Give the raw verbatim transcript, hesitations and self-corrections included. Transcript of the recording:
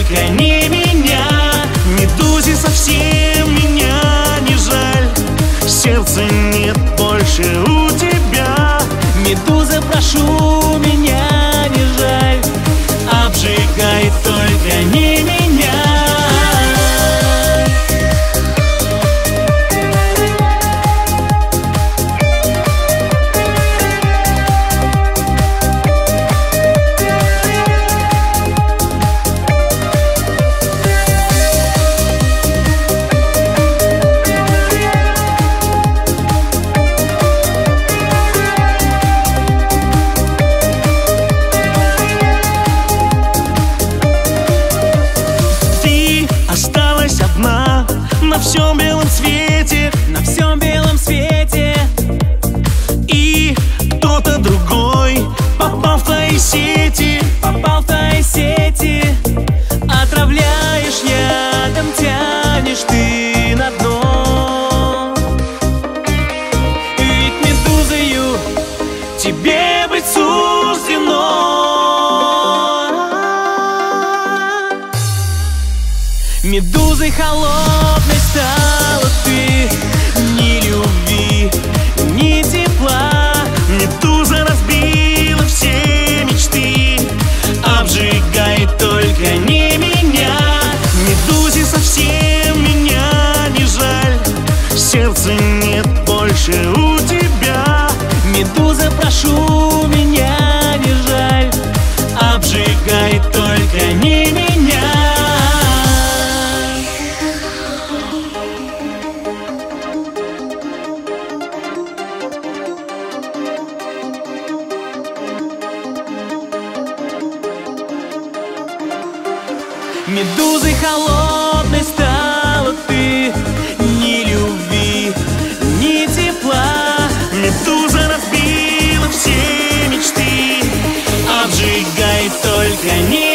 только не меня. Медузе совсем меня не жаль, сердца нет больше у тебя. Медуза, прошу, меня не жаль, обжигай только не меня. На всем белом свете, на всем белом свете, и кто-то другой попал в твои сети, попал в твои сети. Отравляешь ядом, тянешь ты на дно. Ведь медузою тебе быть суждено. Медузой холодной стала ты, ни любви, ни тепла. Медуза разбила все мечты, обжигай только не меня. Медузе совсем меня не жаль, сердца нет больше у тебя. Медуза, прошу, меня не жаль, обжигай только не меня. Медузой холодной стала ты, ни любви, ни тепла. Медуза разбила все мечты, обжигай только не